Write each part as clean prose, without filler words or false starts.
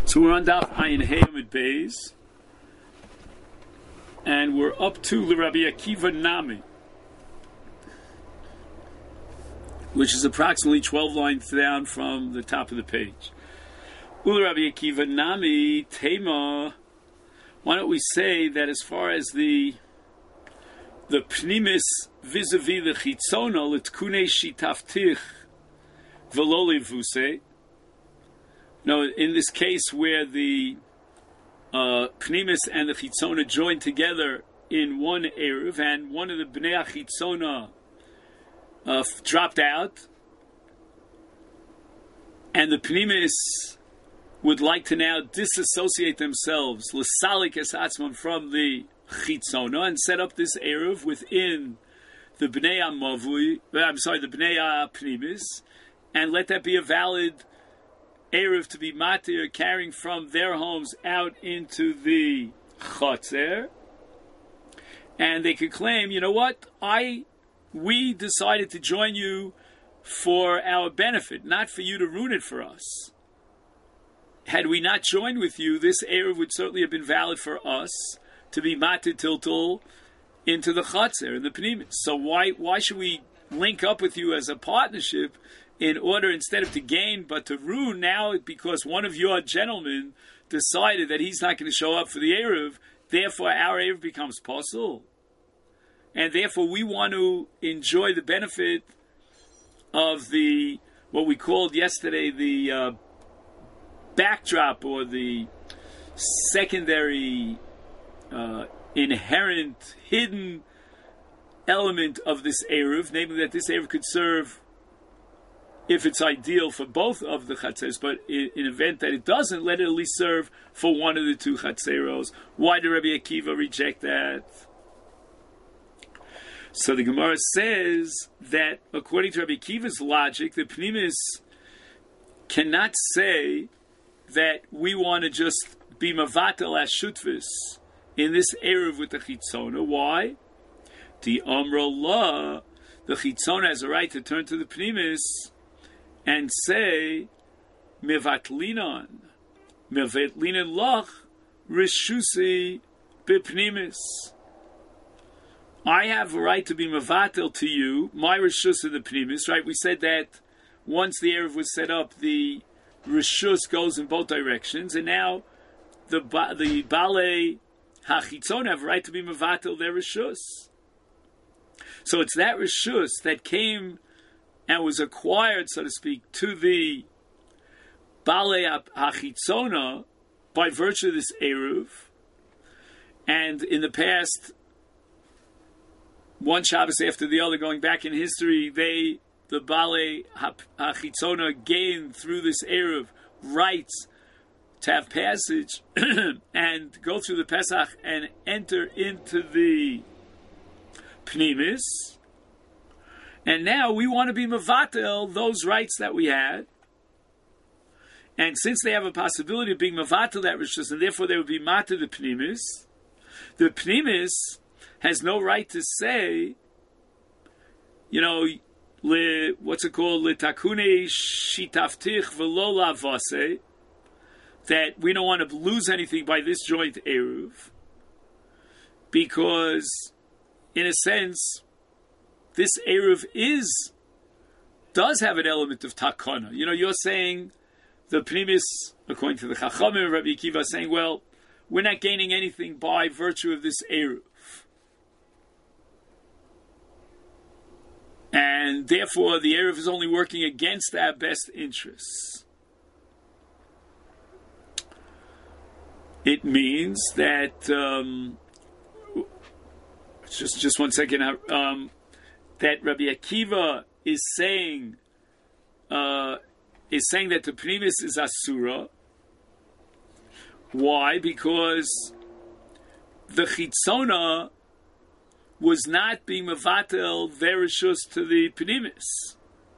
So we're on Daf Ayin Hey Amud Beis, and we're up to the Rabbi Akiva Nami, which is approximately 12 lines down from the top of the page. Ul Rabbi Akiva Nami Tema. Why don't we say that as far as the pnimis vis-a-vis the chitzona l'tkunei shitaftich v'lo levusei. No, in this case where the pnimis and the chitzona join together in one eruv, and one of the bnei chitzona dropped out, and the pnimis would like to now disassociate themselves l'salik es atzmon from the chitzona and set up this eruv within the bnei mavui. The bnei pnimis, and let that be a valid eruv to be matir, carrying from their homes out into the chotzer, and they could claim, you know what, we decided to join you for our benefit, not for you to ruin it for us. Had we not joined with you, this eruv would certainly have been valid for us to be matir tiltul into the chotzer and the pnimis. So why should we link up with you as a partnership in order, instead of to gain, but to ruin now, because one of your gentlemen decided that he's not going to show up for the eruv, therefore our eruv becomes possible. And therefore we want to enjoy the benefit of what we called yesterday, the backdrop, or the secondary inherent, hidden element of this eruv, namely that this eruv could serve, if it's ideal, for both of the chatzers, but in event that it doesn't, let it at least serve for one of the two chatzeros. Why did Rabbi Akiva reject that? So the Gemara says that according to Rabbi Akiva's logic, the pnimis cannot say that we want to just be mavatel as shutvis in this eruv with the chitzona. Why? The amro la, the chitzona has a right to turn to the pnimis and say, mevatlinan lach rishusi bipnimis. I have a right to be mevatel to you, my rishus in the pnimis, right? We said that once the eruv was set up, the rishus goes in both directions, and now the balei hachitzon have a right to be mevatel their rishus. So it's that rishus that came and was acquired, so to speak, to the balei hachitzona by virtue of this eruv. And in the past, one Shabbos after the other, going back in history, the balei hachitzona gained through this eruv rights to have passage and go through the Pesach and enter into the pnimis. And now we want to be mevatel those rights that we had. And since they have a possibility of being mevatel that rishus, and therefore they would be matir the pnimis has no right to say, what's it called, litakune shitaftich v'lo lavase, that we don't want to lose anything by this joint eruv, because in a sense this eruv does have an element of takana. You're saying the pnimis, according to the Chachamim, Rabbi Akiva, saying, well, we're not gaining anything by virtue of this eruv, and therefore the eruv is only working against our best interests. It means that just 1 second. That Rabbi Akiva is saying that the pnimis is asura. Why? Because the chitzona was not being mevatel verishus to the pnimis,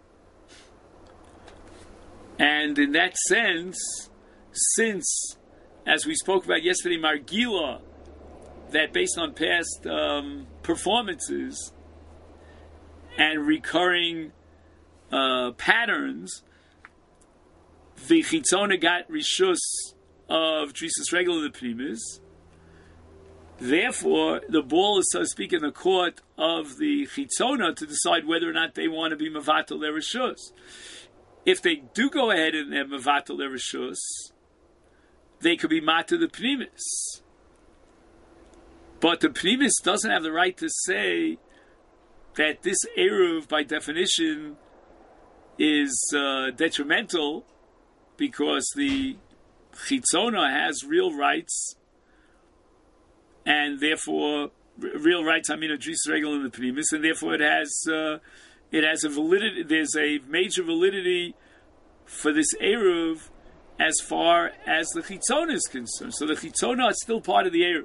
and in that sense, since, as we spoke about yesterday, margila, that based on past performances and recurring patterns, the chitzona got rishus of Drisas Regel in the Pnimis. Therefore, the ball is, so to speak, in the court of the Chitzona to decide whether or not they want to be Mavatal their Rishus. If they do go ahead and they're Mavatal their Rishus, they could be Mata the Pnimis. But the Pnimis doesn't have the right to say that this Eruv, by definition, is detrimental because the Chitzona has real rights, and therefore real rights. I mean, a Drisas Regel in the Pnimis, and therefore it has a validity. There's a major validity for this Eruv as far as the Chitzona is concerned. So the Chitzona is still part of the Eruv.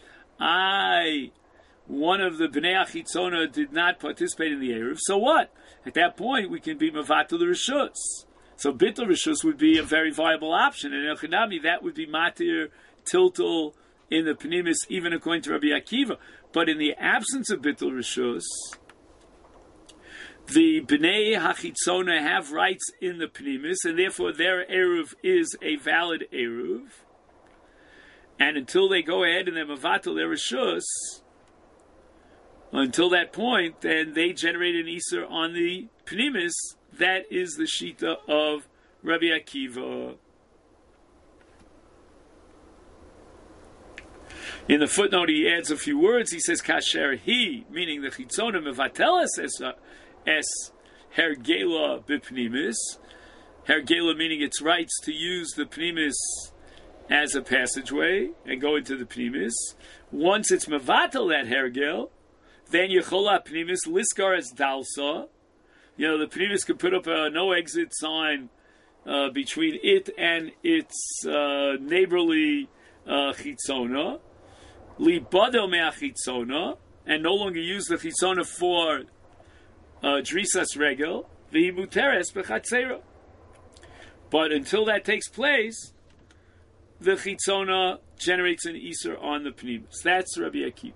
One of the Bnei HaChitzona did not participate in the Eruv. So what? At that point, we can be Mavatal the Rishus. So Bittul Rishus would be a very viable option. And in Echanami, that would be Matir Tiltul in the Pnimis, even according to Rabbi Akiva. But in the absence of Bittul Rishus, the Bnei HaChitzona have rights in the Pnimis, and therefore their Eruv is a valid Eruv. And until they go ahead and they're Mavatal their Rishus, until that point, then they generate an Isser on the Pnimis. That is the Shita of Rabbi Akiva. In the footnote, he adds a few words. He says, Kasher he, meaning the Chitzona Mevateles es Hergela b'Pnimis. Hergela meaning its rights to use the Pnimis as a passageway and go into the Pnimis. Once it's Mevatel that Hergel, then Yechola Pnimis Liskar as Dalsa. The Pnimis could put up a no exit sign between it and its neighborly Chitzona. Libadel me'achitzona, and no longer use the Chitzona for Drisas Regel, v'himuteres b'chatzera. But until that takes place, the Chitzona generates an Isser on the Pnimis. That's Rabbi Akiva.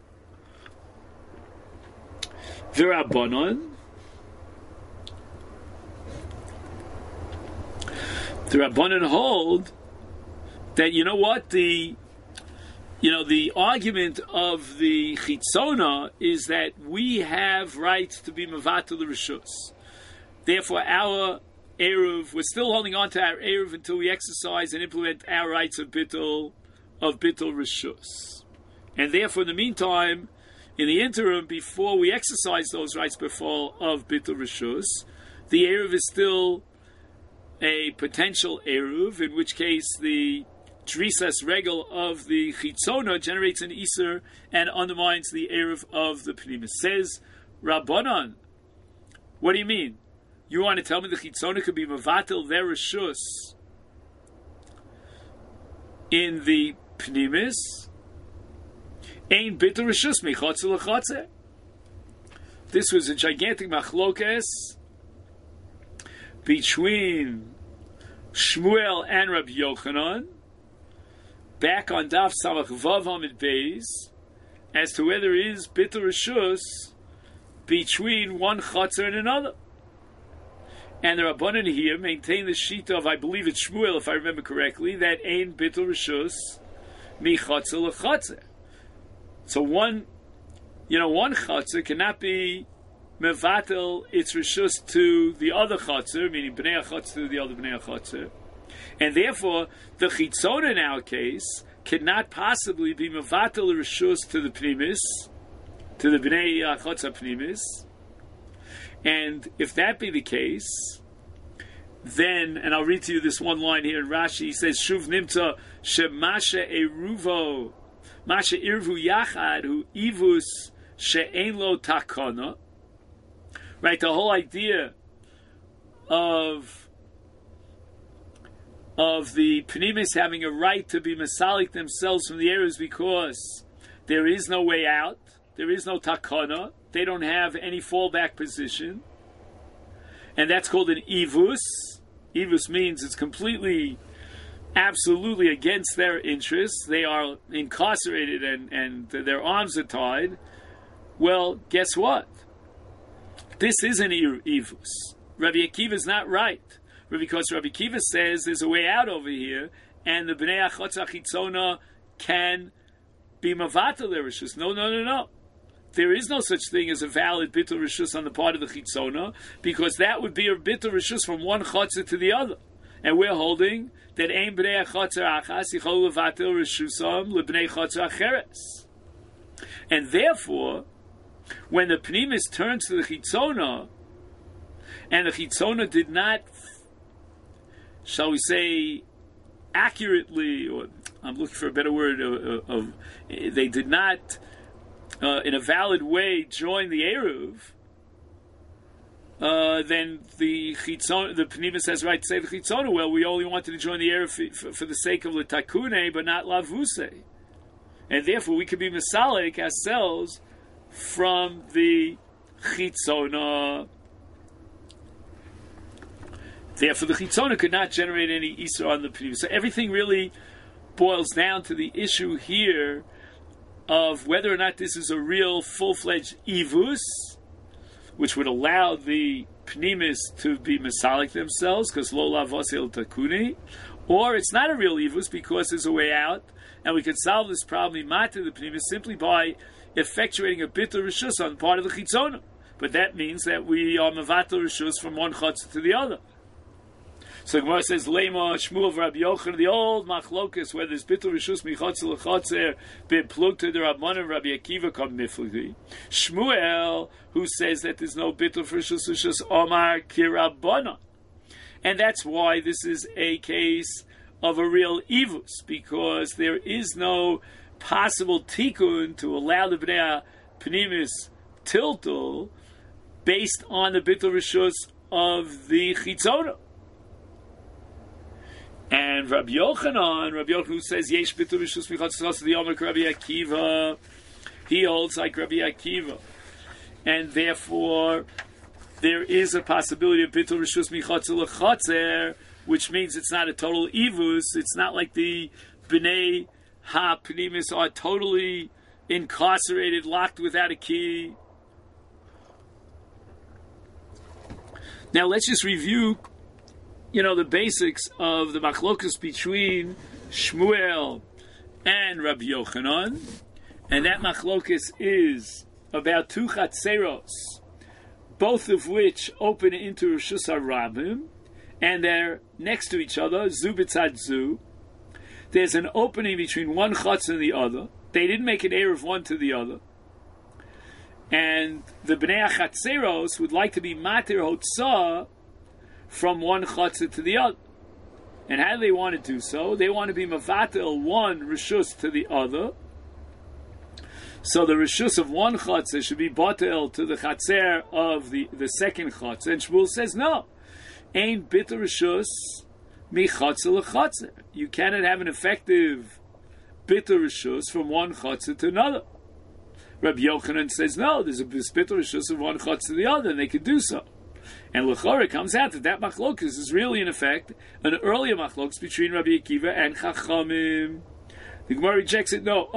V'Rabbanon. The Rabbanon hold that, the argument of the Chitzona is that we have rights to be Mavatal the Rishus. Therefore, our Eruv, we're still holding on to our Eruv until we exercise and implement our rights of Bittul Rishus. And therefore, in the meantime, in the interim, before we exercise those rights before of Bittul Rishus, the Eruv is still a potential Eruv, in which case the Drisas Regel of the Chitzona generates an Isser and undermines the Eruv of the Pnimis. Says Rabbanan, what do you mean? You want to tell me the Chitzona could be Mavatil their Rishus in the Pnimis? Ein Bittul Rishus mechotze lechotze. This was a gigantic machlokes between Shmuel and Rabbi Yochanan, back on Daf Samach Vav Amid Beis, as to whether there is Bittul Rishus between one Chotzer and another. And the Rabbanan here maintain the Shita of, I believe it's Shmuel, if I remember correctly, that Ein Bittul Rishus mi Chotzer lechotzer. So one Chotzer cannot be Mevatel its Rishus to the other Chotzer, meaning Bnei HaChotzer to the other Bnei HaChotzer. And therefore, the Chitzona in our case cannot possibly be Mevatel Rishus to the Pnimis, to the Bnei HaChotzer Pnimis. And if that be the case, then, and I'll read to you this one line here in Rashi, he says, Shuv Nimta Shemasha Eruvo, Masha Irvu Yachad, Hu Ivus She'en Lo Takana. Right, the whole idea of the Pnimis having a right to be Masalik themselves from the areas because there is no way out, there is no Takana, they don't have any fallback position, and that's called an Ivus. Ivus means it's completely, absolutely against their interests. They are incarcerated and their arms are tied. Well, guess what? This is an Ivus. Rabbi Akiva is not right. because Rabbi Kiva says there's a way out over here, and the Bnei Achotza Chitzona can be Mavatal their Rishus. No. There is no such thing as a valid Bittul Rishus on the part of the Chitzona, because that would be a Bittul Rishus from one Chotza to the other. And we're holding that Ein Bnei Achotza Achas Yichol Levatel Rishusam LeBnei Chotza Acheres. And therefore, when the Pnimis turns to the Chitzona, and the Chitzona did not, shall we say, accurately, or I'm looking for a better word, they did not, in a valid way, join the Eruv, then the Pnimis has right to say the Chitzona, well, we only wanted to join the Eruv for the sake of the Takune, but not Lavuse. And therefore, we could be Masalik ourselves from the Chitzona. Therefore, the Chitzona could not generate any Isra on the Pnimis. So everything really boils down to the issue here of whether or not this is a real full-fledged Ivus, which would allow the Pnimis to be Masalik themselves, because Lo Lavos El Takuni, or it's not a real Ivus because there's a way out, and we can solve this problem Imata the Pnimis simply by effectuating a Bittul Rishus on part of the Chitzona. But that means that we are Mavatal Rishus from one Chotz to the other. So the Gemara says, Lema, Shmuel, Rabbi Yochanan, the old Machlokas, where there's Bittul Rishus, Michotzel, Lechotzer, Ben Plukta, the Rabbanan, Rabbi Akiva, come Miflegi. Shmuel, who says that there's no Bittul Rishus, Rishus, Omar, Kirabana. And that's why this is a case of a real Ivus, because there is no possible Tikkun to allow the Bnei Pnimis Tiltul based on the Bittul Rishus of the Chitzona. And Rabbi Yochanan who says Yesh Bittul Rishus Michotz the Omer Rabbi Akiva, he holds like Rabbi Akiva, and therefore there is a possibility of Bittul Rishus Michotz Lechotzer, which means it's not a total Ivus. It's not like the Bnei Ha Pnimis are totally incarcerated, locked without a key. Now let's just review the basics of the machlokus between Shmuel and Rabbi Yochanan, and that machlokus is about two chatzeros, both of which open into Rishus HaRabim, and they're next to each other, zu b'tzad zu. There's an opening between one chatz and the other. They didn't make an eruv one to the other. And the Bnei HaChatzeros would like to be matir hotzah from one chatzah to the other. And how do they want to do so? They want to be mavatel one rishus to the other. So the rishus of one chatzah should be batel to the chatzer of the second chatzah. And Shmuel says, no. Ein bitter rishus mi chatzah lechatzer. You cannot have an effective bitter rishus from one chatzah to another. Rabbi Yochanan says, no, there's a bitter rishus of one chatzah to the other, and they could do so. And L'chora comes out that machlokus is really, in effect, an earlier machlokus between Rabbi Akiva and Chachamim. The Gemara rejects it. No,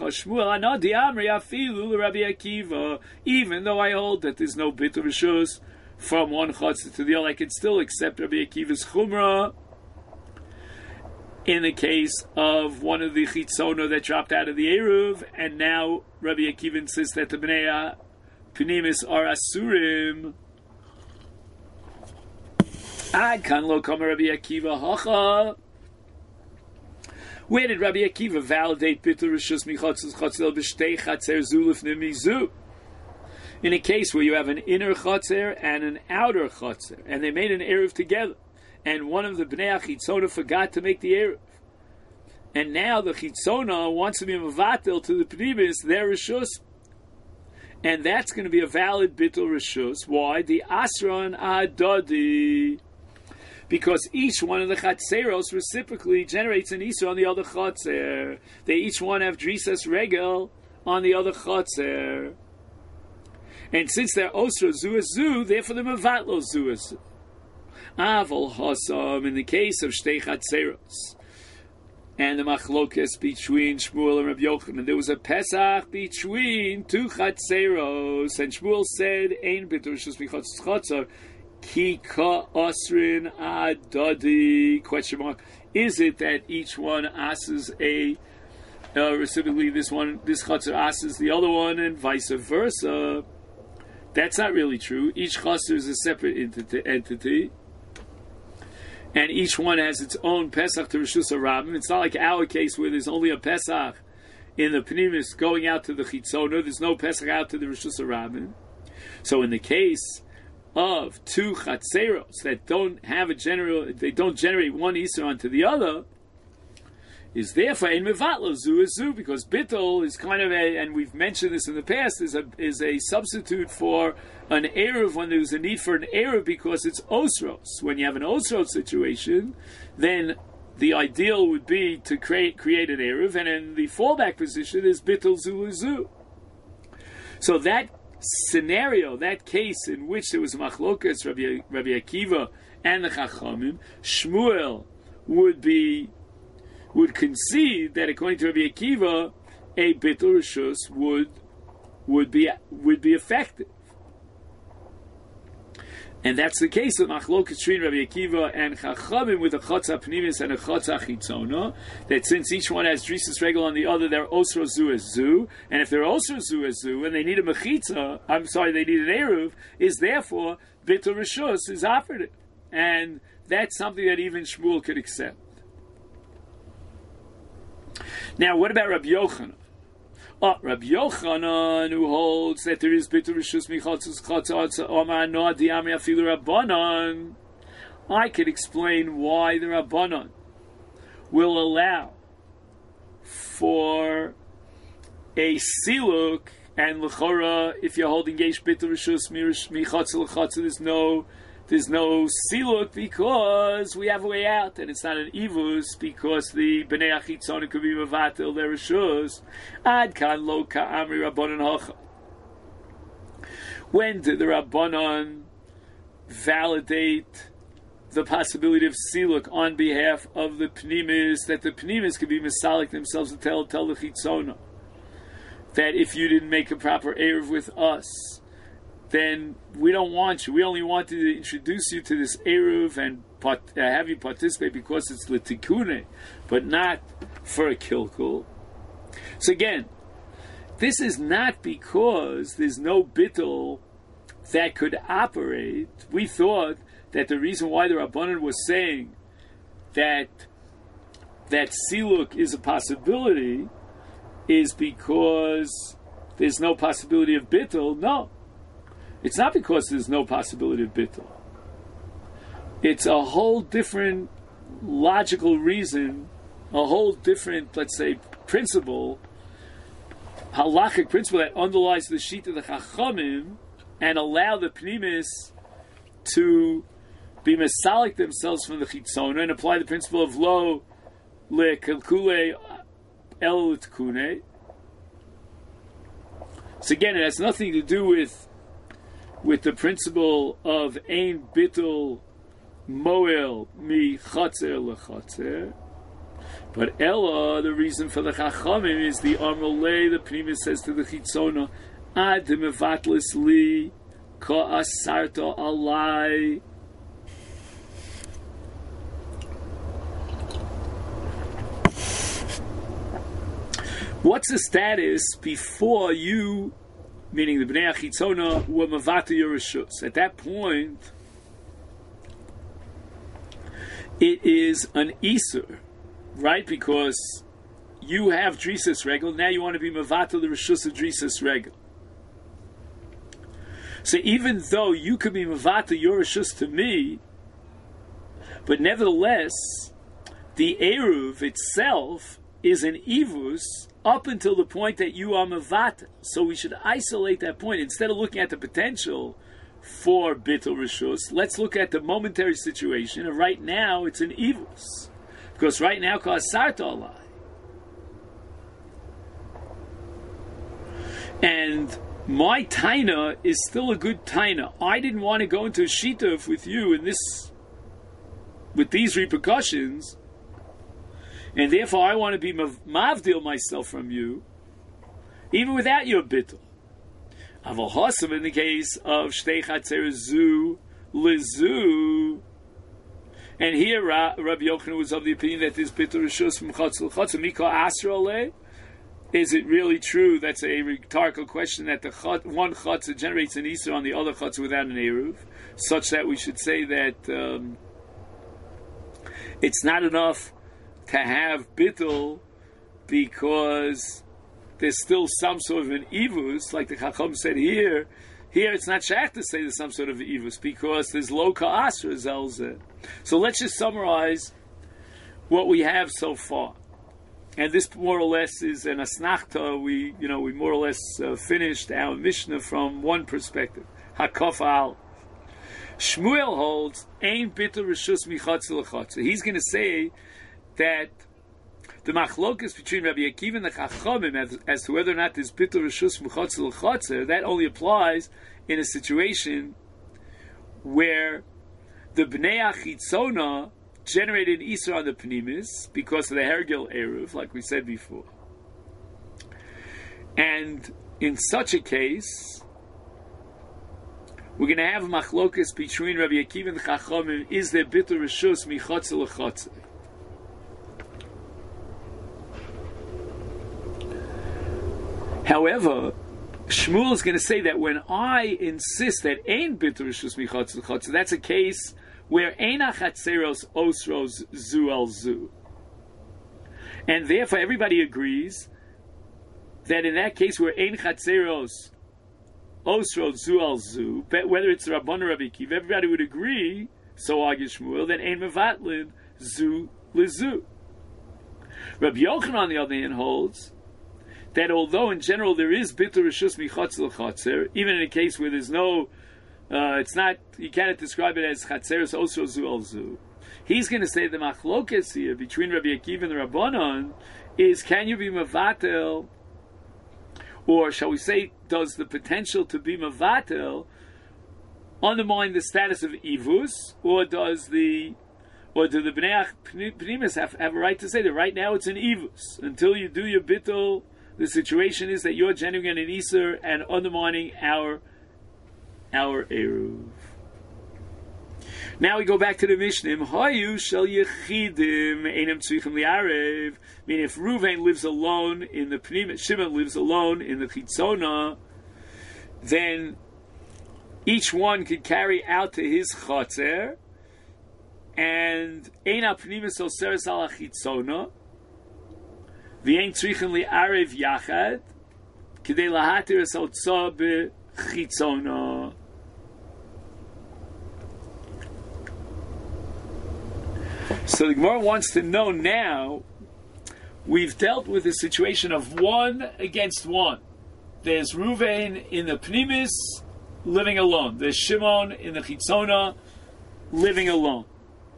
Rabbi Akiva. Even though I hold that there's no bit of rishus from one chatzah to the other, I can still accept Rabbi Akiva's chumrah in the case of one of the chitzona that dropped out of the eruv, and now Rabbi Akiva insists that the bnei pnimis are asurim. Ad kan lo kama Rabbi Akiva hacha. Where did Rabbi Akiva validate bitul rishus michatzos chatzel b'shtei chatzer zulif nemizu? In a case where you have an inner chatzer and an outer chatzer, and they made an eruv together, and one of the bnei chitzona forgot to make the eruv, and now the chitzona wants to be mavatel to the pnimis their rishus, and that's going to be a valid bitul rishus. Why? The asron adadi. Because each one of the chatzeros reciprocally generates an isra on the other chatzer. They each one have drisas regel on the other chatzer. And since they're osra zu as zu, therefore they're mevatlo zu as zu. Avol hasam, in the case of shtei chatzeros, and the machlokes between Shmuel and Rabbi Yochanan, there was a Pesach between two chatzeros, and Shmuel said, Ein bitur rishus michatzos chatzar, Ki ka osrin adadi, question mark. Is it that each one asks a reciprocally this chaser asks the other one and vice versa? That's not really true. Each chaser is a separate entity. And each one has its own Pesach to Rishus HaRabim. It's not like our case where there's only a Pesach in the Pnimis going out to the Chitzona. There's no Pesach out to the Rishus HaRabim. So in the case of two Chatzeros that don't have they don't generate one Isser onto the other, is therefore in Mevatlo Zu, because Bittul is kind of and we've mentioned this in the past, is a substitute for an Eruv when there's a need for an Eruv because it's Osros. When you have an Osros situation, then the ideal would be to create an Eruv, and in the fallback position is Bittul Zu. So that scenario, that case in which there was a Machlokas, Rabbi Akiva and the Chachamim, Shmuel would concede that according to Rabbi Akiva, a Bittul Rishus would be effective. And that's the case of Machlokas between Rabbi Akiva and Chachamim with a Chotza Pnimis and a Chotza Chitzona, that since each one has Drisus Regel on the other, they're Osro Zu as Zu, and if they're Osro Zu as Zu, and they need a Mechitza, they need an Eruv, is therefore Bittul Rishus is operative. And that's something that even Shmuel could accept. Now, what about Rabbi Yochanan? Rabbi Yochanan, who holds that there is Bittul Rishus Michatzos Chatzos Omar Noah Diami Afilu Rabbanan, I could explain why the Rabbanan will allow for a siluk, and l'chora, if you're holding Yesh Bittul Rishus Michatzos L'chatzos, there's no siluk because we have a way out, and it's not an ivus because the bnei achitzona could be mevatel their rishus. Ad kan lo ka'amri rabbanon hacha. When did the rabbanon validate the possibility of siluk on behalf of the pnimis, that the pnimis could be misalik themselves and tell the chitzona that if you didn't make a proper eruv with us, then we don't want you. We only wanted to introduce you to this Eruv and have you participate because it's L'tikune, but not for a kilkul. So again, this is not because there's no bittul that could operate. We thought that the reason why the Rabbanan was saying that siluk is a possibility is because there's no possibility of bittul. No. It's not because there's no possibility of bittul. It's a whole different logical reason, a whole different, let's say, principle, halachic principle that underlies the sheet of the Chachamim and allow the Pnimis to be mesalik themselves from the Chitzona and apply the principle of lo le'kelkule el l'tkune. So again, it has nothing to do with the principle of ein bittul moel mi chatzer lechatzer, but ella, the reason for the chachamim is the amrolei. The Pnimis says to the chitzona, ad mevatlis li ka asarto alai. What's the status before you? Meaning the Bnei Achitzona were Mavata Yerushus. At that point, it is an Isur, right? Because you have Drisus Regel, now you want to be Mavata the Rishus of Drisus Regel. So even though you could be Mavata Yerushus to me, but nevertheless, the Eruv itself is an Ivus up until the point that you are Mavata. So we should isolate that point. Instead of looking at the potential for Bittul Rishus, let's look at the momentary situation. And right now, it's an Ivus. Because right now, Ka'asarta Alai. And my taina is still a good taina. I didn't want to go into a shituf with you with these repercussions, and therefore I want to be mavdil myself from you, even without your bittul. Aval Hasav, in the case of Shtei Chatzer Zu Lizu. And here Rabbi Yochanan was of the opinion that this bitul rishus from chutz l'chutz mika asra. Is it really true? That's a rhetorical question, that the one chutz generates an isur on the other chutz without an eruv, such that we should say that it's not enough to have bitul because there's still some sort of an ivus, like the Chacham said here. Here it's not shaykh to say there's some sort of ivus because there's lo ka'asra zelzeh. So let's just summarize what we have so far. And this more or less is an asnachta. We more or less finished our Mishnah from one perspective. Hakaf al. Shmuel holds ein bitul rishus michatz l'chatz. He's going to say that the machlokas between Rabbi Akiva and the Chachamim as to whether or not there's bitul rishus michatz l'chatz, that only applies in a situation where the bnei achitzona generated Isra on the Pnimis because of the Hergel Eruv, like we said before. And in such a case, we're going to have a machlokas between Rabbi Akiva and the Chachamim. Is there bitul rishus michatz l'chatz? However, Shmuel is going to say that when I insist that ein bitul rishus michatz l'chatz, that's a case where eina chatzeros osros zu al zu, and therefore everybody agrees that in that case where ein chatzeros osros zu al zu, whether it's Rabban or Rabbi Akiva, everybody would agree. So argues Shmuel that ein mevatlin zu lezu. Rabbi Yochanan, on the other hand, holds that although in general there is bitul rishus michatz l'chatzer, even in a case where there's no it's not, you cannot describe it as chatzeres osro zu al zu. He's going to say the machlokas here between Rabbi Akiva and the Rabbanon is, can you be mavatel, or shall we say, does the potential to be mavatel undermine the status of ivus, or do the bnei pnimis have a right to say that right now it's an ivus until you do your bittul? The situation is that you're generating an iser and undermining our eruv. Now we go back to the Mishnah. Hayu shel yechidim einam tzrichim li'arev. Meaning, if Reuven lives alone in the Pnimis, Shimon lives alone in the Chitzona, then each one could carry out to his chotzer, and eina Pnimis oseres al Chitzona, v'ein tzrichim li'arev yachad, k'dei lahatir es hotza b'chitzona. So the Gemara wants to know now, we've dealt with the situation of one against one. There's Reuven in the Pnimis living alone. There's Shimon in the Chitzona living alone.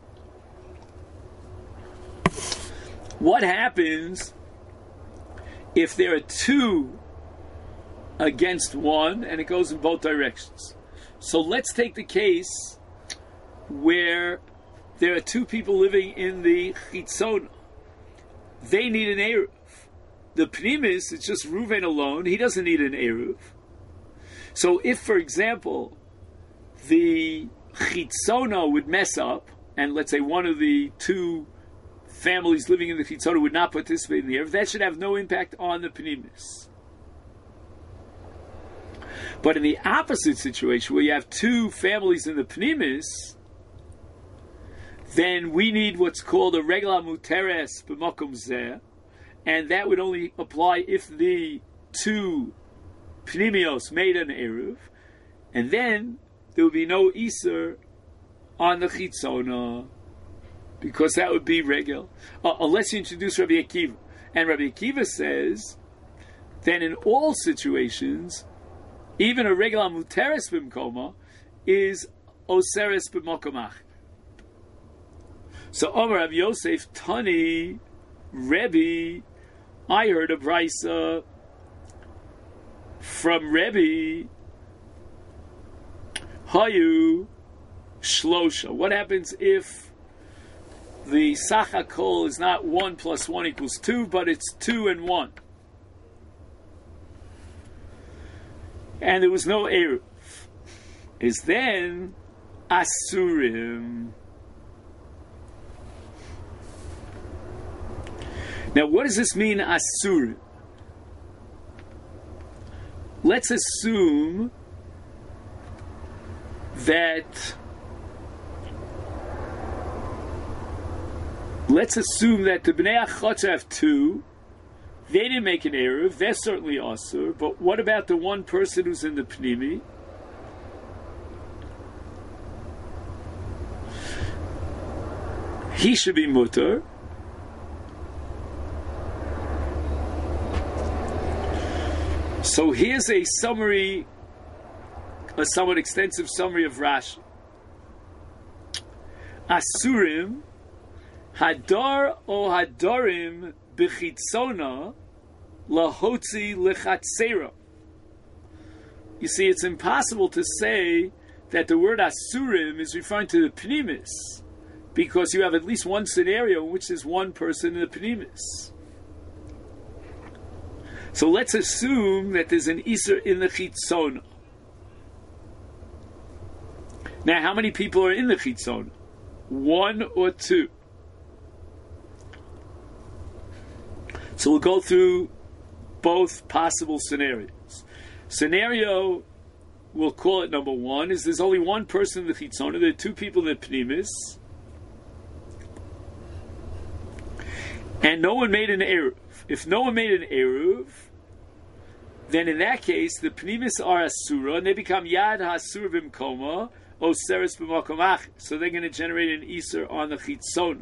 What happens if there are two against one and it goes in both directions? So let's take the case where there are two people living in the Chitzona. They need an Eruv. The Pnimis, it's just Reuven alone. He doesn't need an Eruv. So if, for example, the Chitzona would mess up, and let's say one of the two families living in the Chitzona would not participate in the Eruv, that should have no impact on the Pnimis. But in the opposite situation, where you have two families in the Pnimis, then we need what's called a regla muteres b'makom zeh, and that would only apply if the two pnimios made an eruv, and then there would be no iser on the chitzona, because that would be regel, unless you introduce Rabbi Akiva. And Rabbi Akiva says, then in all situations, even a regla muteres b'mkoma is oseres b'makom ach. So Omer Rav Yosef Tani Rebbe, I heard a brisa from Rebbe. Hayu Shlosha. What happens if the Sachakol is not 1 + 1 = 2, but it's 2 and 1? And there was no Eruv. Is then asurim. Now, what does this mean, asurim? Let's assume that the Bnei HaChotzer have two. They didn't make an Eruv. They're certainly Asur. But what about the one person who's in the Pnimi? He should be Mutter. So here's a summary, a somewhat extensive summary of Rashi. Asurim, hadar o hadarim b'chitzona lahotzi lechatzera. You see, it's impossible to say that the word asurim is referring to the pnimis, because you have at least one scenario in which there's one person in the pnimis. So let's assume that there's an Isser in the Chitzona. Now, how many people are in the Chitzona? One or two? So we'll go through both possible scenarios. Scenario, we'll call it number one, is there's only one person in the Chitzona. There are two people in the Pnimis. And no one made an Eruv. If no one made an Eruv, then in that case, the Pnimis are Asura, and they become Yad HaAsur B'mkoma, O Seres B'makom Achir. So they're going to generate an Isur on the Chitzona.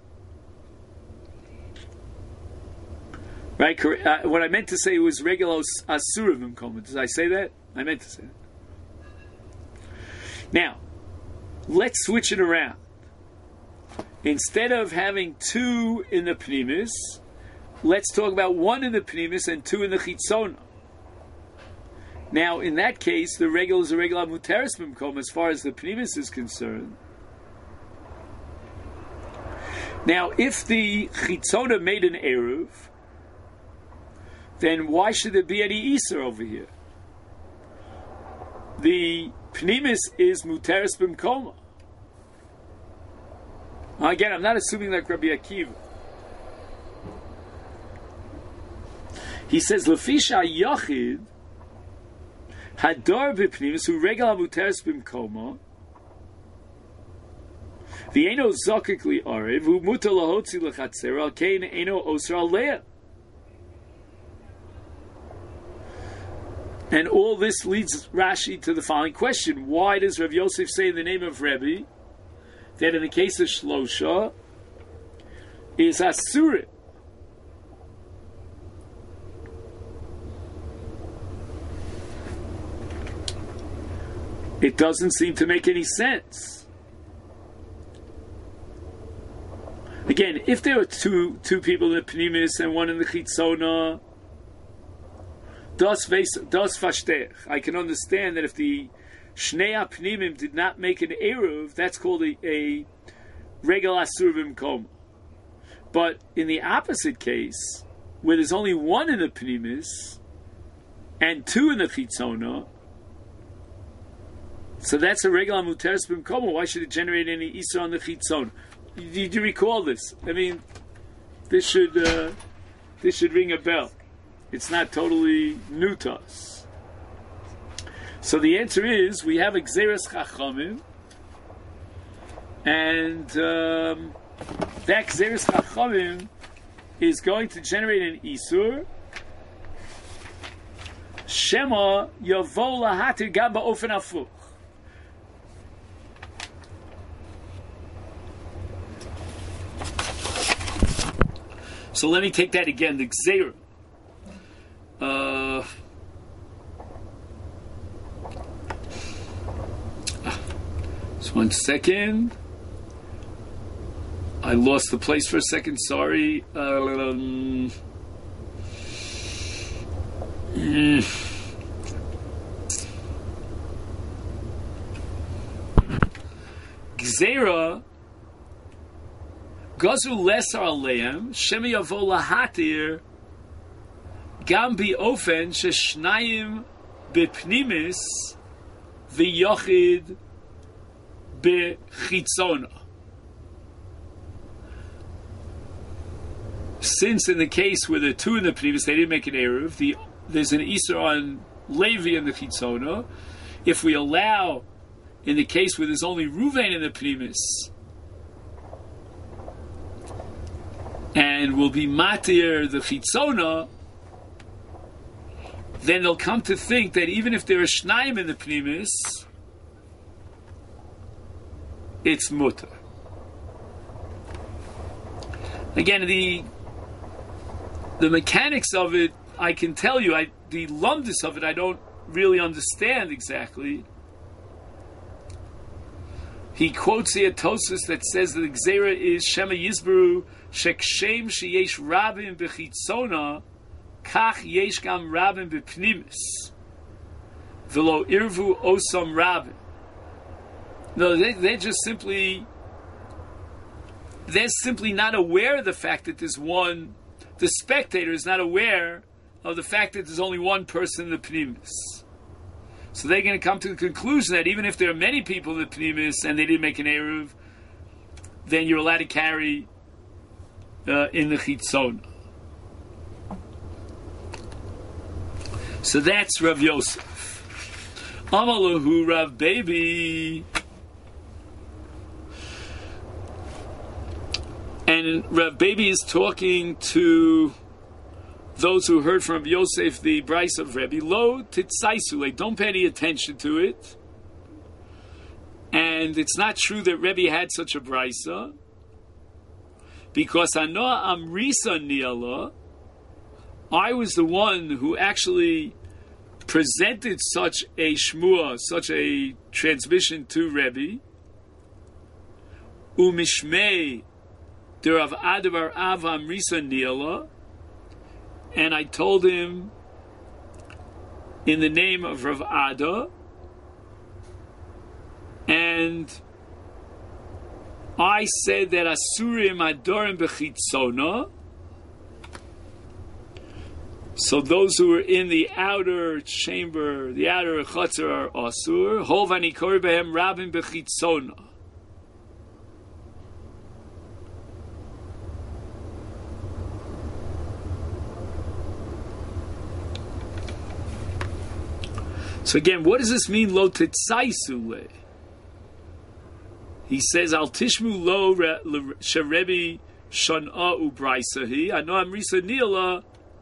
Right? What I meant to say was regular Asura B'mkoma. Did I say that? I meant to say that. Now, let's switch it around. Instead of having two in the Pnimis, let's talk about one in the Pnimis and two in the Chitzona. Now, in that case, the regular is a regular muteris b'mkom as far as the Pnimis is concerned. Now, if the Chitzona made an Eruv, then why should there be any Isur over here? The Pnimis is muteris b'mkom. Again, I'm not assuming like Rabbi Akiva. He says, Lefisha Yachid Hadar b'pnimis hu regel hamuteres b'mkoma v'eno zakik li arev hu mutar lahotzi lechatzer al kein eno osra aleh. And all this leads Rashi to the following question: why does Rav Yosef say in the name of Rebbe that in the case of Shlosha is Asurim? It doesn't seem to make any sense. Again, if there were two people in the Pnimis and one in the Chitzona, das verstehe. I can understand that if the Shnei Pnimim did not make an Eruv, that's called a Regel Asur B'mkom. But in the opposite case, where there's only one in the Pnimis and two in the Chitzona, so that's a regular muteris b'mkomo. Why should it generate any Isur on the Chitzon? Do you recall this? I mean, this should ring a bell. It's not totally new to us. So the answer is we have Gzeres Chachamim, and that Gzeres Chachamim is going to generate an Isur. Shema Yavo Lahatir Gam Ba'ofen Afuch. So let me take that again. The Gzeira. Just 1 second. I lost the place for a second. Sorry. Gzeira. Gazu lesar aleim shemi yavo lahatir gam bi ofen sheshnayim bepnimis v'yochid bechitzona. Since in the case where the two in the pnimis, they didn't make an eruv, there's an Isur on Levi in the chitzona. If we allow, in the case where there's only Ruvain in the pnimis, and will be matir the chitzona, then they'll come to think that even if there are shnayim in the pnimis, it's mutter. Again, the mechanics of it, I can tell you, the lumdus of it, I don't really understand exactly. He quotes here Tosfos that says that the Gzeira is Shema Yizberu Shekshem Sheyesh Rabim Bechitzona Kach Yesh Gam Rabim Bepnimis Velo Irvu Osam Rabim. No, they're simply not aware of the fact that there's one. The spectator is not aware of the fact that there's only one person in the pnimis. So they're going to come to the conclusion that even if there are many people in the pnimis and they didn't make an eruv, then you're allowed to carry in the chitzon. So that's Rav Yosef. Amalahu Rav Baby. And Rav Baby is talking to those who heard from Yosef the Bryce of Rebbe. Lo titzaisule, don't pay any attention to it. And it's not true that Rebbe had such a Brysa, because Anoa Amrisa Niala, I was the one who actually presented such a shmua, such a transmission to Rebbe. Umishmei Rav Adavar Avam Risa Niala, and I told him in the name of Rav Ada, and I said that Asurim Adorim Bechitzona, so those who are in the outer chamber, the outer chutzner are Asur, Hovani Kori Behem Rabim Bechitzona. So again, what does this mean, lo titzaisule? He says, al tishmu lo sherebi shana ubraisahi, ano amrisa nila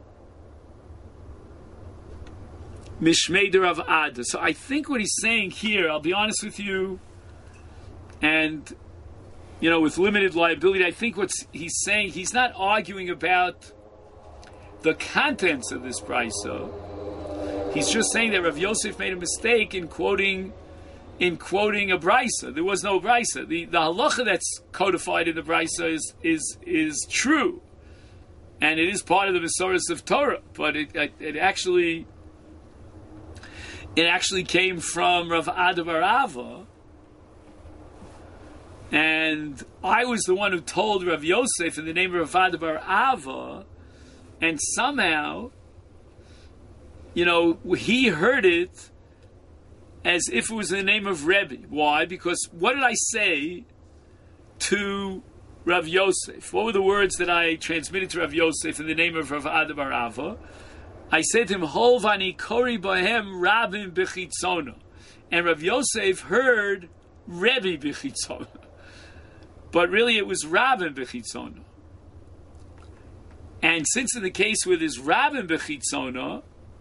mishmeder of ada. So I think what he's saying here, I'll be honest with you, and, with limited liability, I think what he's saying, he's not arguing about the contents of this brisa. He's just saying that Rav Yosef made a mistake in quoting a brisa. There was no brisa. The halacha that's codified in the brisa is true, and it is part of the Mesoros of Torah. But it actually came from Rav Adavar Ava, and I was the one who told Rav Yosef in the name of Rav Adavar Ava, and somehow, he heard it as if it was in the name of Rebbe. Why? Because what did I say to Rav Yosef? What were the words that I transmitted to Rav Yosef in the name of Rav Adavar Ava? I said to him, Holvani Kori Bahem Rabim Bechitzona. And Rav Yosef heard Rebbe Bechitzona. But really it was Rabim Bechitzona. And since in the case where there's Rabim Bechitzona,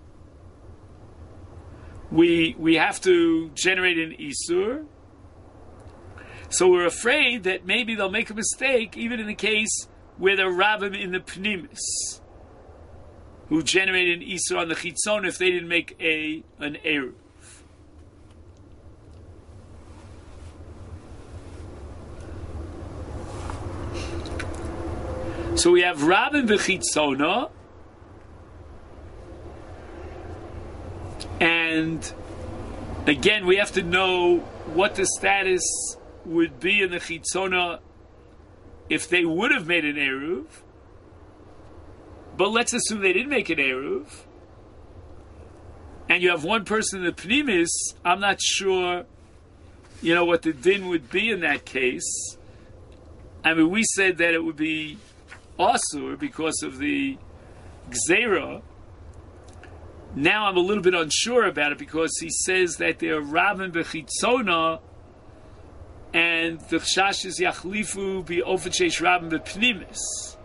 we have to generate an Isur. So we're afraid that maybe they'll make a mistake, even in the case where they're Rabbim in the Pnimis, who generated an Isur on the Chitzon if they didn't make an Eruv. So we have Rabbim B'Chitzona, and again, we have to know what the status would be in the Chitzona if they would have made an Eruv. But let's assume they didn't make an Eruv, and you have one person in the Pnimis. I'm not sure what the din would be in that case. I mean, we said that it would be asur because of the gzeira. Now I'm a little bit unsure about it because he says that they're rabim bechitzona, and the chash is yachlifu be ofechesh rabim bepnimis.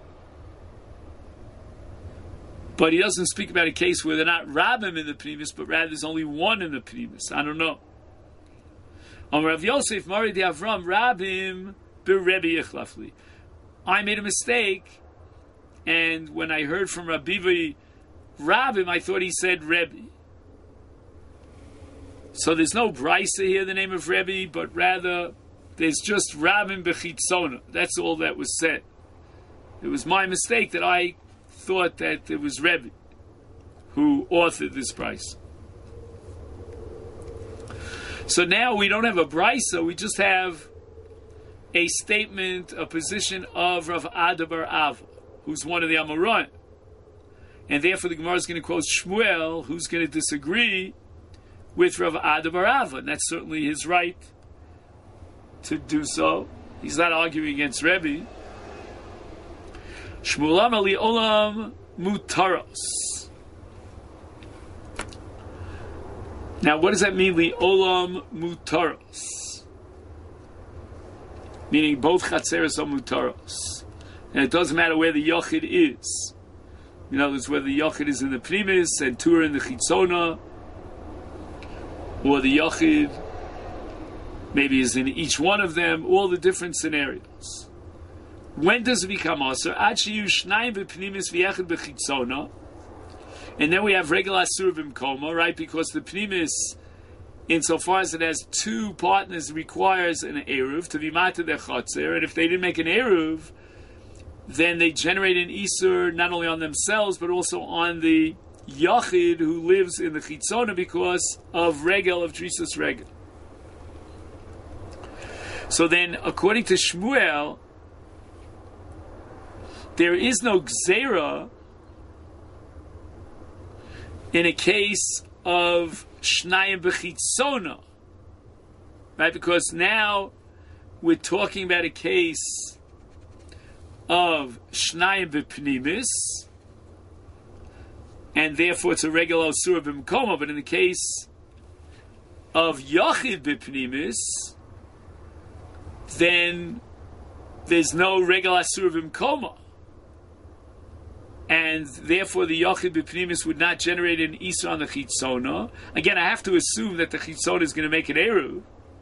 But he doesn't speak about a case where they're not rabim in the pnimis, but rather there's only one in the pnimis. I don't know. Rav Yosef Mari de Avram rabim beRebbe Yichlafli. I made a mistake, and when I heard from Rabbi Rabim, I thought he said Rebbe. So there's no brisa here, the name of Rebbe, but rather there's just Rabim bechitzona. That's all that was said. It was my mistake that I thought that it was Rebbe who authored this brisa. So now we don't have a brisa, we just have a statement, a position of Rav Ada bar Ava, who's one of the Amoraim. And therefore the Gemara is going to quote Shmuel, who's going to disagree with Rav Ada bar Ava. And that's certainly his right to do so. He's not arguing against Rebbe. Shmuel Amar li olam mutaros. Now, what does that mean, li olam mutaros? Meaning both chatzeres are mutaros. And it doesn't matter where the yochid is. In other words, whether the yochid is in the pnimis and two are in the chitzona, or the yochid maybe is in each one of them, all the different scenarios. When does it become aser? Ad sheyu shnayim b'pnimis v'yechid b'chitzona. And then we have regular asur b'mkoma, right? Because the pnimis, insofar as it has two partners, requires an eruv to be mated their chatzer. And if they didn't make an eruv, then they generate an isur not only on themselves but also on the yachid who lives in the chitzona because of regel, of drisus regel. So then, according to Shmuel, there is no gzeira in a case of shnayim bechitzona, right? Because now we're talking about a case of shnayim bepnimis, and therefore it's a regular asur b'mkoma. But in the case of yachid bepnimis, then there's no regular asur b'mkoma. And therefore the Yochid B'Pnimis would not generate an Isra on the Chitzona. Again, I have to assume that the Chitzona is going to make an Eru.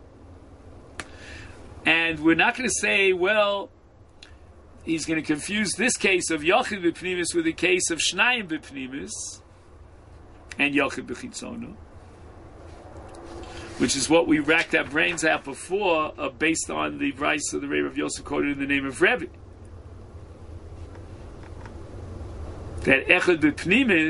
And we're not going to say, well, he's going to confuse this case of Yochid B'Pnimis with the case of Shnayim B'Pnimis and Yochid B'Chitzona, which is what we racked our brains out before, based on the Bryce of the Rebbe of Yosef quoted in the name of Rebbe. That Echad B'Pnimis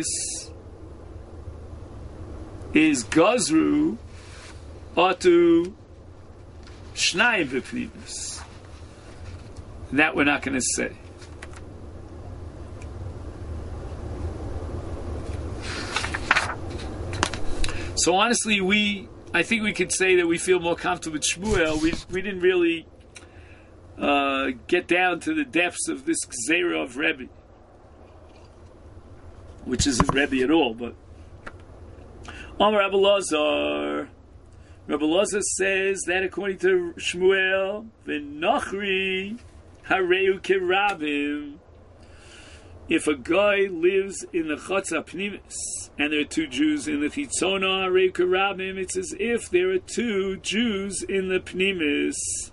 is Gazru Atu Shnayim B'Pnimis. That we're not going to say. So honestly, I think we could say that we feel more comfortable with Shmuel. We didn't really get down to the depths of this Gzeira of Rebbe, which isn't Rebbe at all, but Amar Rabbi Lazar. Rabbi Lazar says that according to Shmuel, V'nochri hareu kerabim, if a guy lives in the Chatzah Pnimis and there are two Jews in the Chitzona hareu kerabim, it's as if there are two Jews in the Pnimis.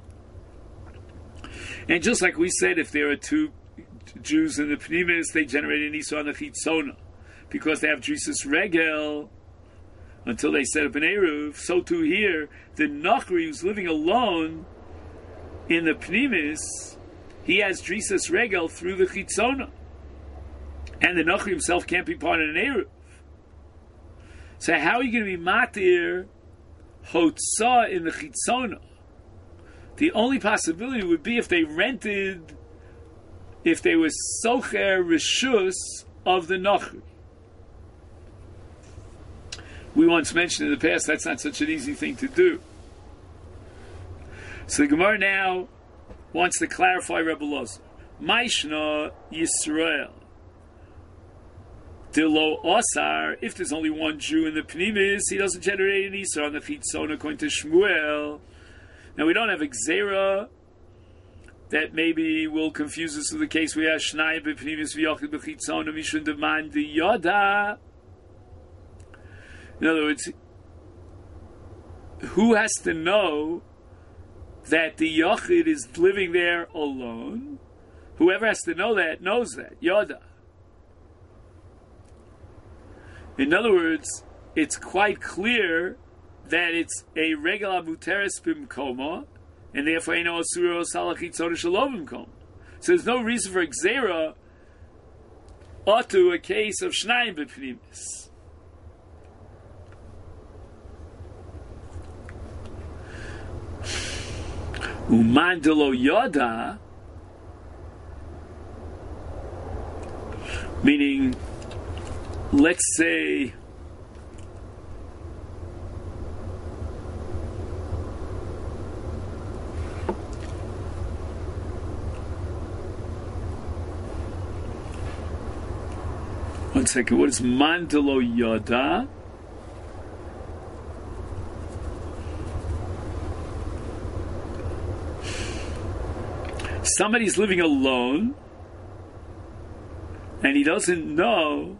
And just like we said, if there are two Jews in the Pnimis, they generate an Isra on the Chitzona because they have Drisus Regel until they set up an Eruv. So too here, the Nachri who's living alone in the Pnimis, he has Drisus Regel through the Chitzona. And the Nachri himself can't be part of an Eruv. So how are you going to be Matir Hotzah in the Chitzona? The only possibility would be if they rented, if they were Socher Rishus of the Nachri. We once mentioned in the past that's not such an easy thing to do. So the Gemara now wants to clarify Rebbe Loza. Maishna Yisrael. Dilo Osar, if there's only one Jew in the Pnimis, he doesn't generate an Isra on the Chitzon according to Shmuel. Now we don't have a Gzera that maybe will confuse us with the case we have Shnai b'Pnimis v'Yochid b'Chitzon Mishun demand the Yoda. In other words, who has to know that the Yochid is living there alone? Whoever has to know that knows that, Yoda. In other words, it's quite clear that it's a regular muteris bimkoma, and therefore ain't no asura salachitzon shalom bimkoma. So there's no reason for Gzera to a case of Shnayim b'Pnimis. Umandelo Yoda, meaning, let's say, one second, what is Mandelo Yoda? Somebody's living alone and he doesn't know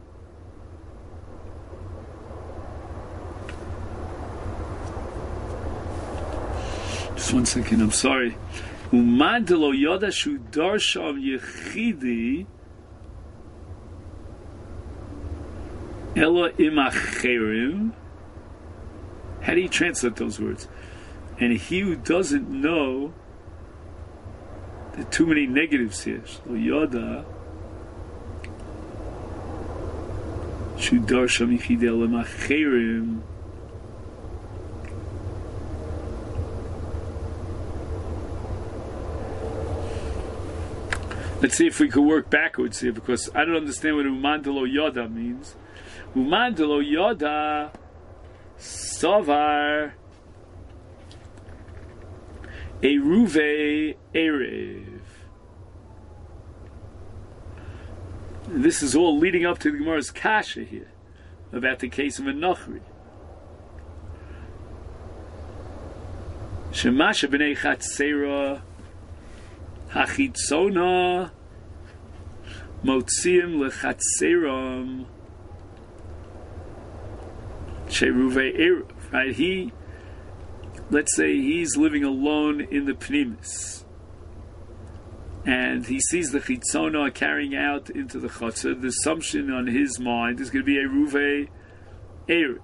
just one second, I'm sorry. Umandelo Yoda Shu Darsham Yechidi Ella Imacherim. How do you translate those words? And he who doesn't know, there are too many negatives here. So Yoda Shu Darsham Yechidi Ella Imacherim. Let's see if we could work backwards here, because I don't understand what Umandelo Yoda means. Umandelo Yoda Sovar Eruve Erev. This is all leading up to the Gemara's Kasha here about the case of a Nochri. Shemasha b'nei Chatzera Hachitzona Motziim lechatzeram Sheruve Erev. Right? Let's say he's living alone in the Pnimis, and he sees the Chitzona carrying out into the Chotzer. The assumption on his mind is going to be a Ruve Erev.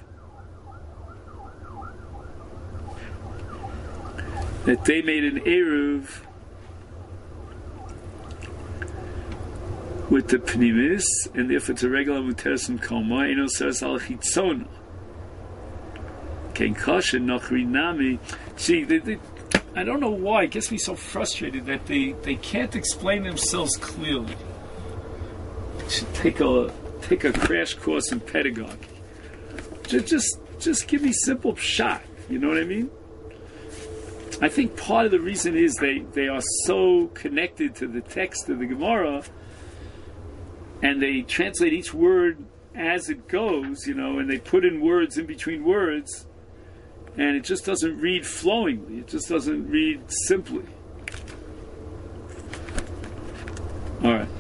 That they made an Erev with the Pnimis, and therefore it's a regular muteris and koma, eno seres al chitzona. Ken kasha nachri nami. See, I don't know why. It gets me so frustrated that they can't explain themselves clearly. They should take a crash course in pedagogy. Just give me simple pshat. You know what I mean? I think part of the reason is they are so connected to the text of the Gemara, and they translate each word as it goes, and they put in words in between words, and it just doesn't read flowingly. It just doesn't read simply. All right.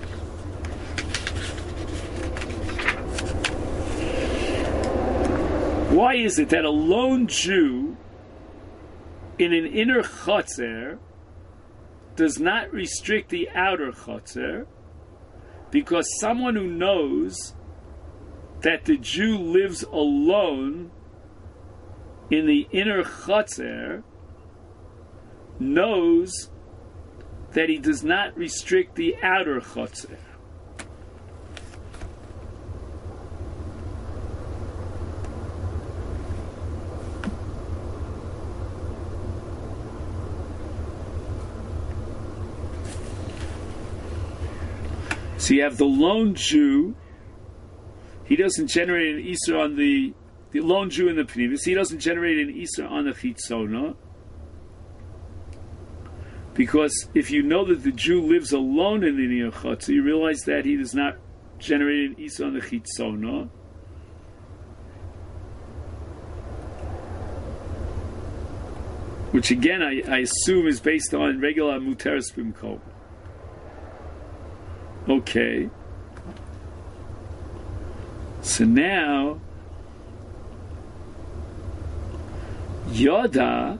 Why is it that a lone Jew in an inner chotzer does not restrict the outer chotzer? Because someone who knows that the Jew lives alone in the inner chotzer knows that he does not restrict the outer chotzer. So you have the lone Jew. He doesn't generate an Isra on the lone Jew in the Pnimis. He doesn't generate an Isra on the Chitzona. Because if you know that the Jew lives alone in the Inyan Chotzer, you realize that he does not generate an Isa on the Chitzona. Which again, I assume is based on regular Muteres Bimkom. Okay. So now, Yoda,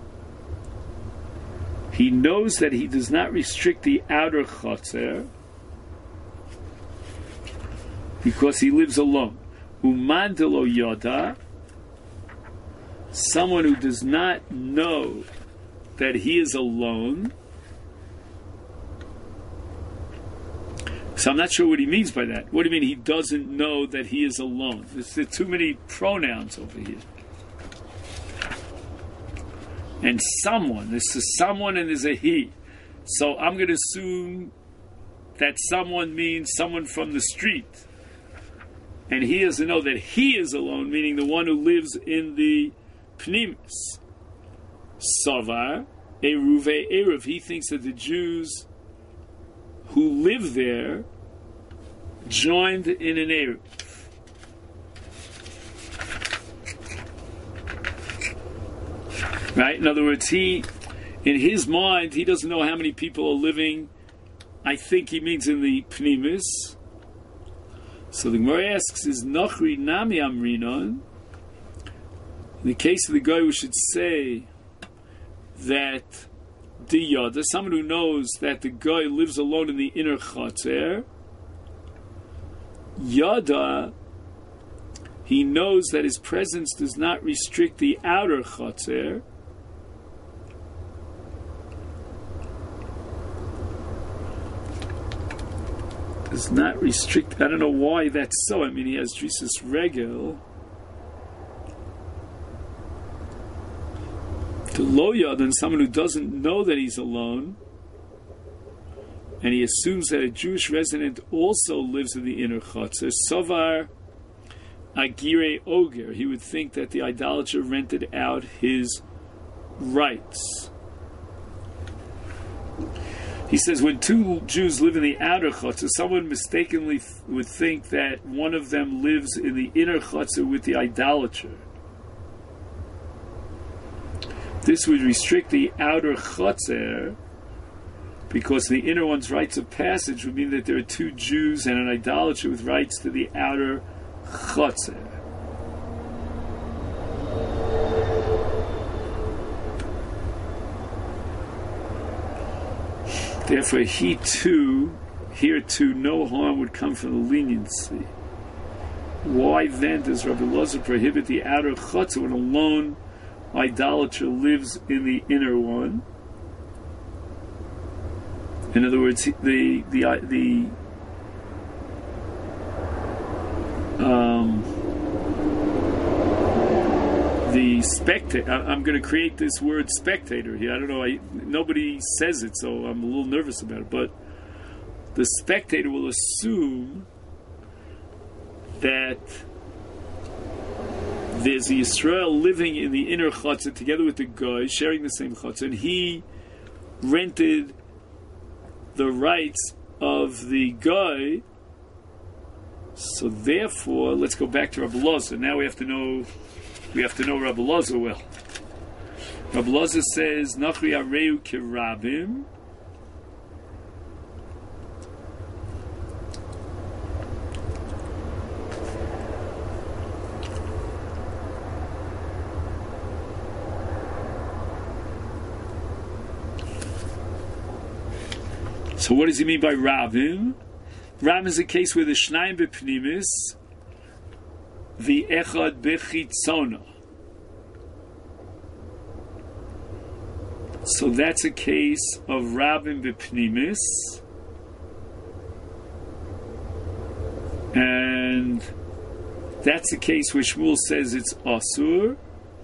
he knows that he does not restrict the outer Chotzer because he lives alone. Umandelo Yoda, someone who does not know that he is alone. So I'm not sure what he means by that. What do you mean he doesn't know that he is alone? There's too many pronouns over here. And someone, this is someone and there's a he. So I'm going to assume that someone means someone from the street. And he doesn't know that he is alone, meaning the one who lives in the Pnimis. Savar, Eruve Erev. He thinks that the Jews who live there joined in an Erev. Right? In other words, in his mind, he doesn't know how many people are living. I think he means in the Pnimis. So the Gemara asks, is Nochri Nami Amrinon? In the case of the guy who should say that the Yoda, someone who knows that the guy lives alone in the inner Chotzer, Yoda, he knows that his presence does not restrict the outer Chotzer. Does not restrict. I don't know why that's so. I mean, he has Drisas Regel. To Loya, then someone who doesn't know that he's alone, and he assumes that a Jewish resident also lives in the inner Chotzer, Sovar Agire Oger, he would think that the idolater rented out his rights. He says, when two Jews live in the outer Chotzer, someone mistakenly would think that one of them lives in the inner Chotzer with the idolater. This would restrict the outer Chotzer, because the inner one's rights of passage would mean that there are two Jews and an idolater with rights to the outer Chotzer. Therefore, here too, no harm would come from the leniency. Why then does Rabbi Elazar prohibit the outer Chotzer when a lone idolater lives in the inner one? In other words, the spectator. I'm going to create this word spectator here. I don't know. Nobody says it, so I'm a little nervous about it. But the spectator will assume that there's the Yisrael living in the inner Chotzer together with the guy, sharing the same Chotzer, and he rented the rights of the guy. So therefore, let's go back to Rabbi Elazar. Now we have to know Rabbi Elazar well. Rabbi Elazar says, Nachri Areu Kirabim. So what does he mean by Ravim? Ram is a case where the Shnayim B'Pnimis, the Echad B'Chitzona. So that's a case of Ravim B'Pnimis. And that's a case where Shmuel says it's Asur.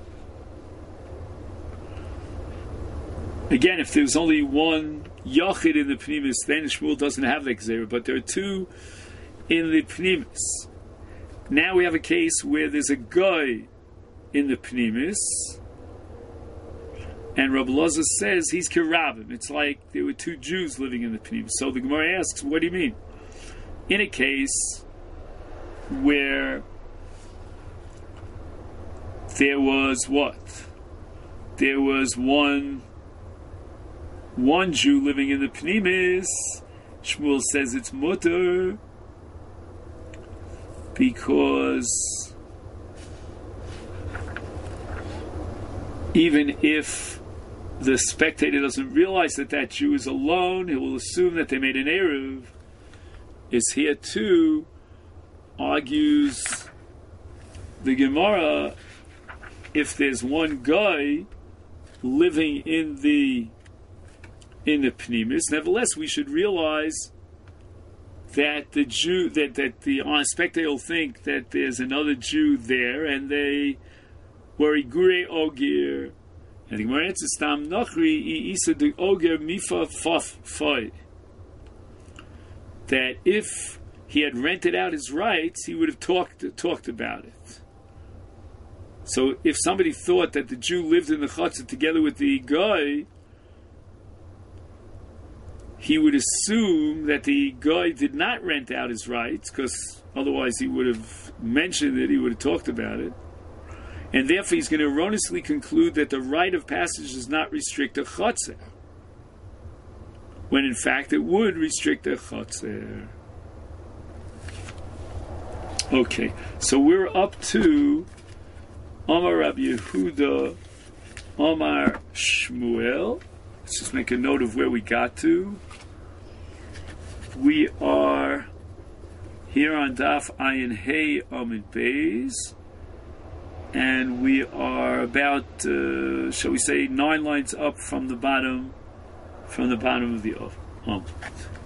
Again, if there's only one Yachid in the Pnimis, then Shmuel doesn't have the Gzeira, but there are two in the Pnimis. Now we have a case where there's a guy in the Pnimis, And Rabbi Loza says he's kirabim. It's like there were two Jews living in the Pnimis. So the Gemara asks, what do you mean? In a case where there was what? There was one Jew living in the Pnimis. Shmuel says it's mutter because even if the spectator doesn't realize that that Jew is alone, he will assume that they made an eruv. Is here too, argues the Gemara, if there's one guy living in the Pnimis, nevertheless we should realize that the Jew, that the spectator will think that there's another Jew there, and they were igure ogir. And the Gemara answers, Stam Nachri Isa de Oger Mifa Fai. That if he had rented out his rights, he would have talked about it. So if somebody thought that the Jew lived in the chutzah together with the guy, he would assume that the guy did not rent out his rights, because otherwise he would have mentioned it, he would have talked about it. And therefore he's going to erroneously conclude that the right of passage does not restrict a chutzah, when in fact it would restrict a chutzah. Okay, so we're up to Omar Rabbi Yehuda, Omar Shmuel. Let's just make a note of where we got to. We are here on Daf Ayin Hey Amid Beis, and we are about, shall we say, 9 lines up from the bottom of the Amud.